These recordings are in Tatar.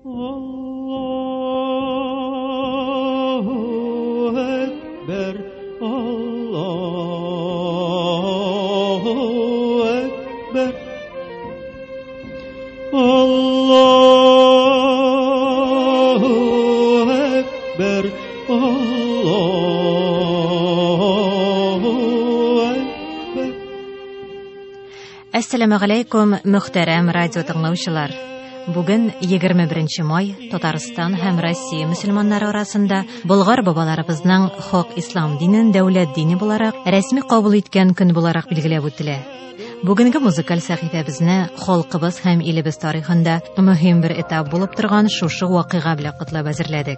Allahu Ekber, Allahu Ekber, Allahu Ekber, Allahu Ekber. Assalamu alaykum, muhtaram radio dinləyicilər. Bugün 21 may Tataristan һәм Россия мөселманнары арасында Болгар бабаларыбызның хак ислам динен дәүләт дине буларак рәсми кабул иткән көн буларак билгеләп үтелә. Бүгенге музыкаль сәхифәбезне халкыбыз һәм илебез тарихында мөһим бер этап булып торган шушы вакыйга белән котлап әзерләдек.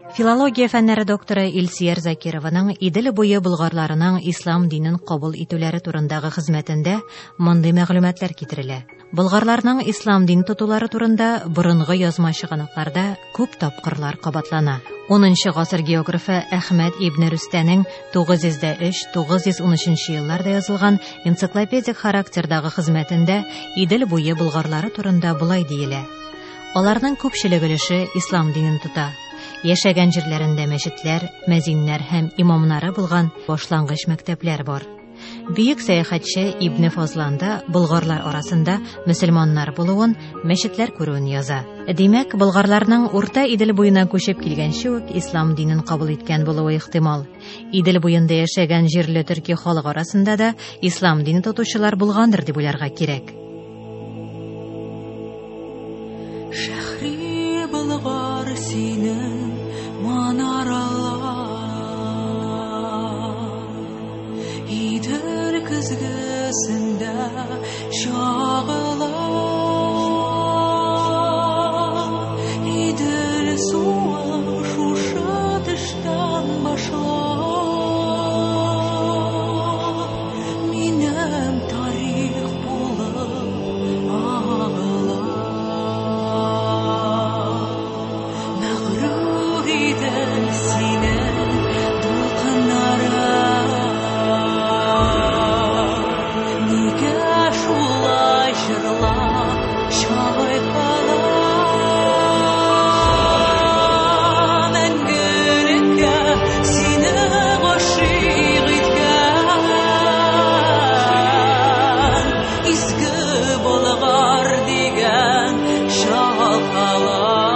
Филология фәннәре докторы Илсияр Закированың Идел буе болгарларының ислам динен кабул итүләре турындагы хезмәтендә мондый мәгълүматлар китерелә. Болгарларның ислам дин тотулары турында борынгы язма чыганакларда күп тапкырлар кабатлана. 10-нчы гасыр географы Әхмәд ибн Рүстәнең 903-913 елларда язылган энциклопедик характердагы хезмәтендә Идел буе болгарлары турында булай диелә. Аларның күпчелек өлеше ислам динен тота. Яшәгән җирләрендә мәчетләр, мәзиннәр һәм имамнары булган башлангыч мәктәпләр бар. Бөек сәяхәтче Ибн Фазланда болгарлар арасында мөселманнар булуын, мәчетләр күрүен яза. Димәк, болгарларның урта Идел буена күчеп килгәнче үк ислам динен кабул иткән булуы ихтимал. Идел буенда яшәгән җирле төрки халык арасында да ислам динен тотучылар булгандыр дип уйларга кирәк. Шәһри болгар синең манаралар, Идел көзгесендә чагыла, Идел суы шушы төштән башлап, минем тарих булып агыла. Мәгърур идем синең дулкыннара, нигә шулай җырлап чайкала, мәңгелеккә сине гашыйк иткән изге болгар дигән шалкала.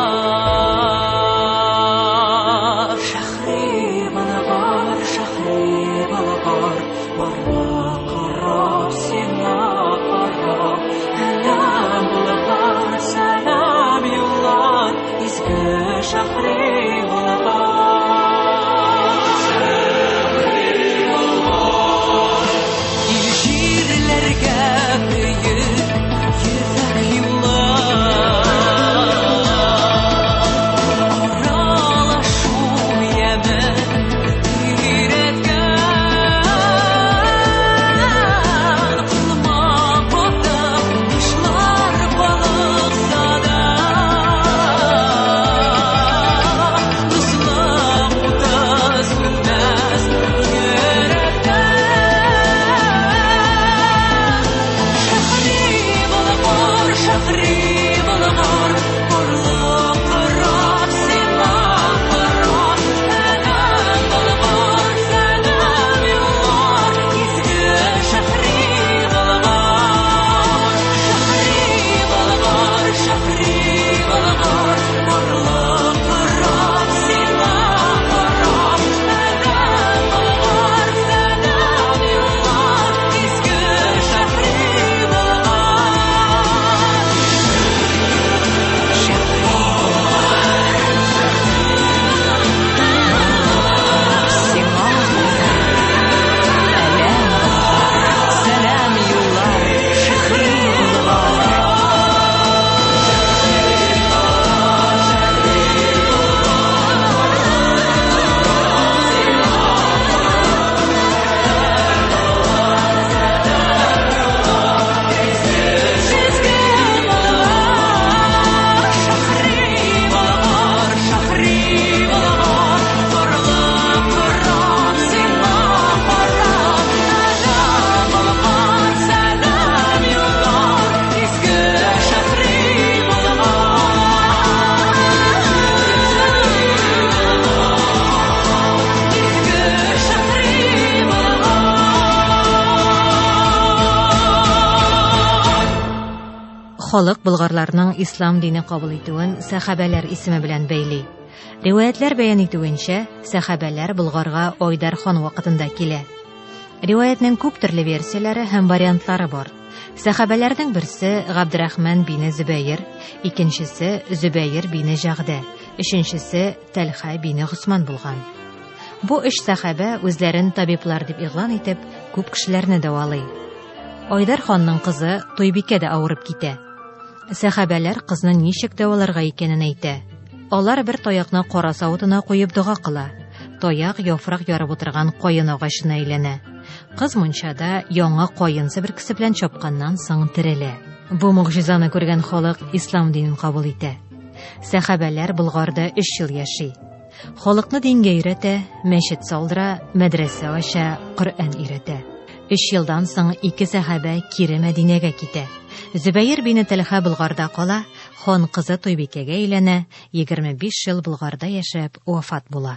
Халык болгарларның ислам дине кабул итүен сахабәләр исеме белән бәйли. Риваятлар бәян итүенчә, сахабәләр Болгарга Айдар хан вакытында килә. Риваятның күп төрле версияләре һәм вариантлары бар. Сахабәләрнең берсе Габдрахман бине Зөбәйр, икенчесе Зөбәйр бине Жагда, өченчесе Тәлха бине Гусман булган. Бу өч сахабә үзләрен табиблар дип игълан итеп, күп кешеләрне дәвалый. Айдар ханның кызы Туйбикә дә авырып китә. Сахабәләр кызны ничек дәваларга икәнен әйтә. Алар бер таякны кара савытына куеп дуга кыла. Таяк яфрак ярып утырган каен агачына әйләнә. Кыз мунчада яңа каен себеркесе белән чапканнан соң терелә. Бу мугҗизаны күргән халык ислам динен кабул итә. Сәхабәләр Болгарда 3 ел яши. Халыкны дингә өйрәтә, мәчет салдыра, мәдрәсә ача, Коръән өйрәтә. 3 елдан соң 2 сәхабә кире Мәдинәгә китә. Зөбәйр бине Тәлхә Болгарда кала, хан кызы Туйбикәгә әйләнә, 25 ел Болгарда яшәп вафат була.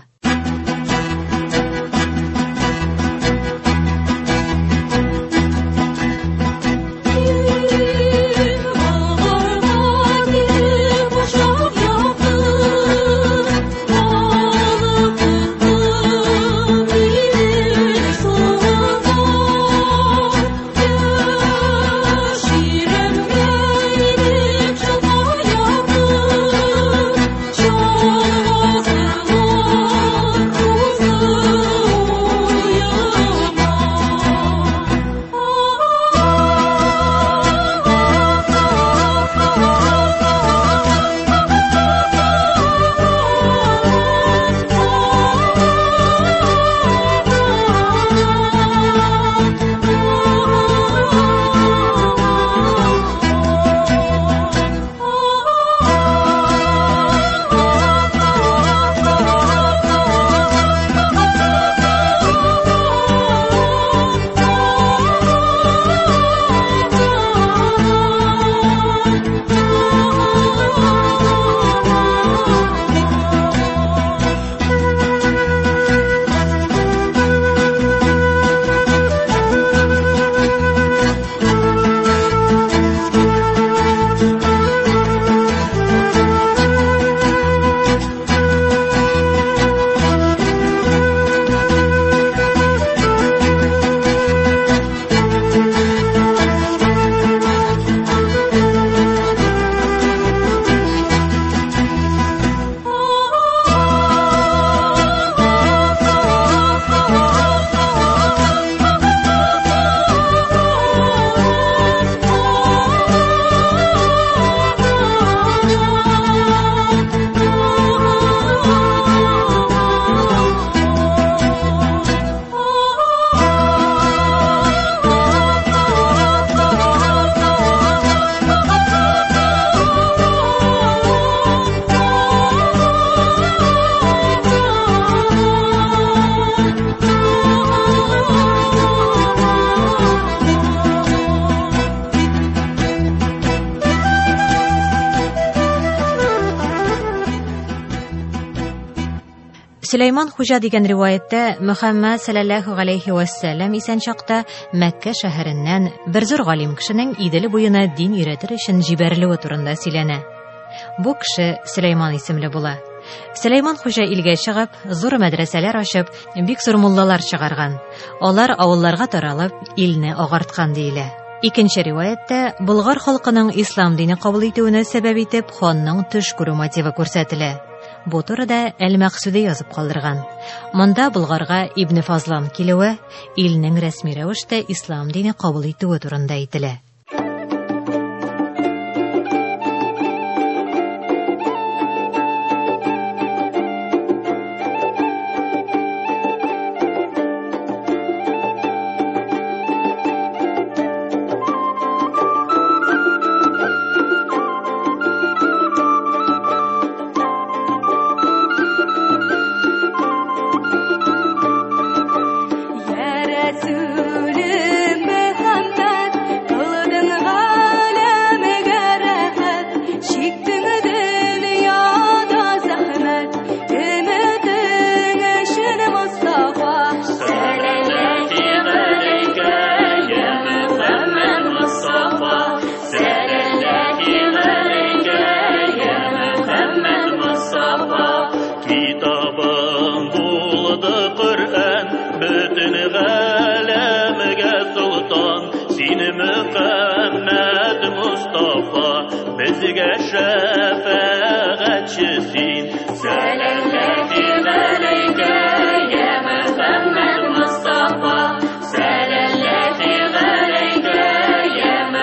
Сөләйман хуҗа дигән риваяттә Мөхәммәд саллаллаһу алейхи ва саллям исән чакта Мәккә шәһәреннән бер зур галим кешенең Идел буена дин өйрәтер өчен җибәрелүе турында сөйләнә. Бу кеше Сөләйман исемле була. Сөләйман хуҗа илгә чыгып, зур мәдрәсәләр ачып, бик зур муллалар чыгарган. Алар авылларга таралып, илне агарткан диелә. Икенче риваяттә Болгар халкының ислам дине кабул итүенә сәбәп итеп ханның төш күрү мотивы күрсәтелә. Бу турыда Әл-Мәксүди язып калдырган. Монда Болгарга Ибн Фазлан килүе, илнең рәсми рәвештә ислам дине кабул итүе турында әйтелә.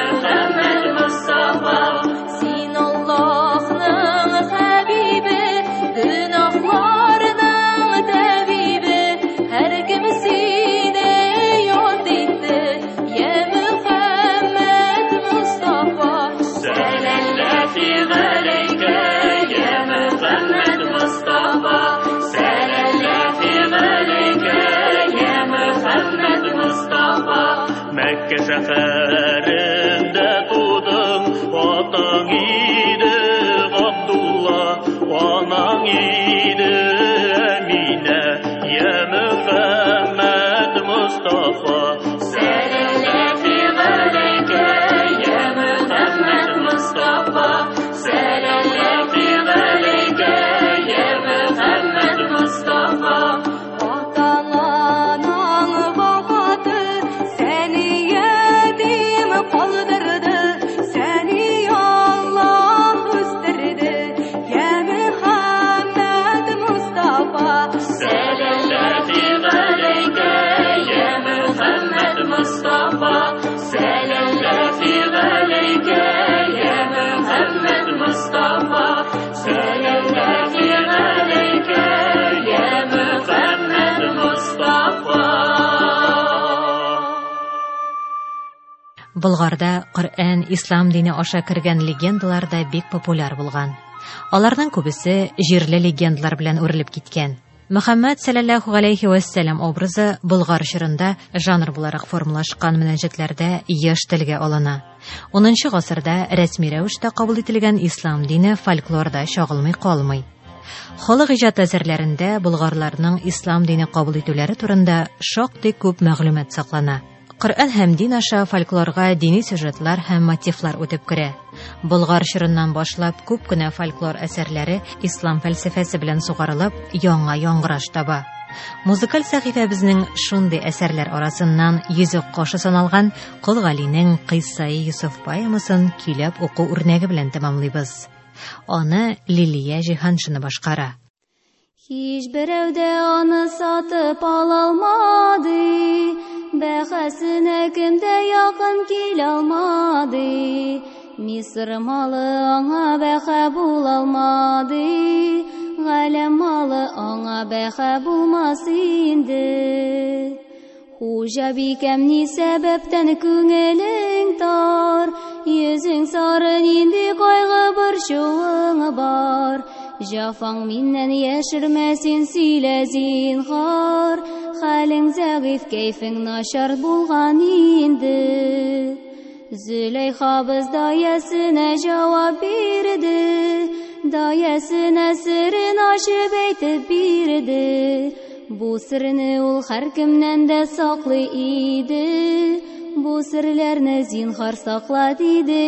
Син Аллаһның хәбибе Мәккә шәһәрендә тудың, атаң иде Габдулла, анаң иде Әминә, я Мөхәммәд Мустафа. Сәләләти галәйкә, я Мөхәммәд Мустафа. Сәләләти галәйкә, я Мөхәммәд Мустафа. Аталаның вафаты сәни ятим калдырды, сәни Аллаһ үстерде, я Мөхәммәд Мустафа. Сәләләти галәйкә, я Мөхәммәд Мустафа. Сәләләти галәйкә, я Мөхәммәд Мустафа. Сәләләти галәйкә, я Мөхәммәд Мустафа. Болгарда Коръән ислам дине аша кергән легендалар да бик популяр булган. Аларның күбесе җирле легендалар белән үрелеп киткән. Мөхәммәд саллаллаһу алейхи ва саллям образы болгар чорында жанр буларак формалашкан мөнәҗәтләрдә еш телгә алына. 10нчы гасырда рәсми рәвештә кабул ителгән ислам дине фольклорда чагылмый калмый. Халык иҗат әсәрләрендә болгарларның ислам дине кабул итүләре турында шактый күп мәгълүмат саклана. Коръән һәм дин аша фольклорга дини сюжетлар һәм мотивлар үтеп керә. Болгар чорыннан башлап күп кенә фольклор әсәрләре ислам фәлсәфәсе белән сугарылып, яңа яңгыраш таба. Музыкаль сәхифәбезнең шундый әсәрләр арасыннан йөзек кашы саналган Кол Галинең Кыйссаи Юсуф поэмасын көйләп уку үрнәге белән тәмамлыйбыз. Аны Лилия Җиһаншина башкара. Һич берәү дә аны сатып ала алмады, бәһасенә кем дә якын килә алмады. Мисыр малы аңа бәһа була алмады, галәм малы аңа бәһа булмас инде. Хуҗа бикәм ни сәбәптән күңелең тар, йөзең сары нинди кайгы борчуың бар. Җафаң миннән яшермәсен сөйлә зинһар, хәлең зәгыйф, кәйфең начар булган инде. Зөләйхабыз даясына җавап бирде, даясына серен ачып әйтеп бирде. Бу серне ул һәркемнән дә саклый иде, бу серләрне зинһар сакла диде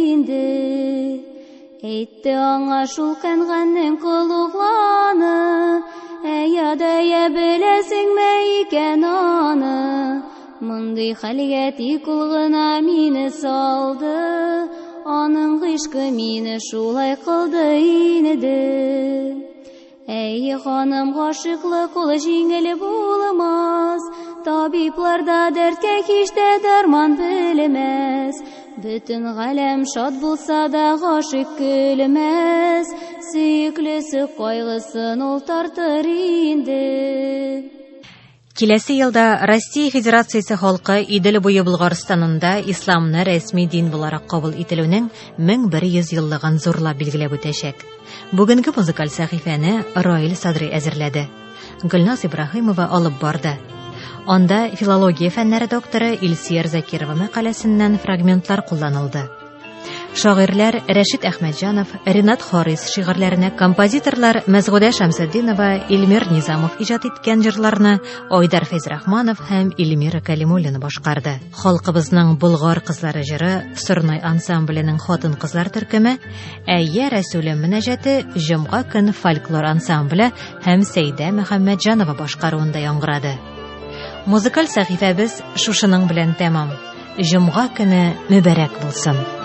инде. Әйтте аңа шул кәнгәннең кылугланы, әйя беләсеңме икән аны. Мондый хәлгә тик ул гына мине салды, аның гыйшкы мине шулай кылды инде. Әй ханым, гашыклык ул җиңел булмас, табибларда дәрткә һич тә дарман белмәс. Бөтен галәм шат булса да гашык көлмәс, сөеклесе кайгысын ул тартыр инде. Киләсе елда Россия Федерациясе халкы Идел буе Булгарстанында исламны рәсми дин буларак кабул ителүнең 1100 еллыгын зурлап билгеләп үтәчәк. Бүгенге музыкаль сәхифәне Раил Садри әзерләде. Гөлназ Ибраһимова алып барды. Анда филология фәннәре докторы Илсияр Закирова мәкаләсеннән фрагментлар кулланылды. Шагыйрьләр Рәшит Әхмәтҗанов, Ринат Харис шигырьләренә, композиторлар Мәзгудә Шәмсетдинова, Илмир Низамов иҗат иткән җырларны Айдар Фәйзрахманов һәм Илмира Кәлимуллина башкарды. Халкыбызның Болгар кызлары җыры Сырнай ансамбленең хатын-кызлар төркеме, Әйя Рәсүлем мөнәҗәте Җомга көн фольклор ансамбле һәм Сәйдә Мөхәммәтҗанова башкаруында яңгырады. Музыкаль сәхифәбез шушының белән тәмам. Җомга көне мөбарәк булсын.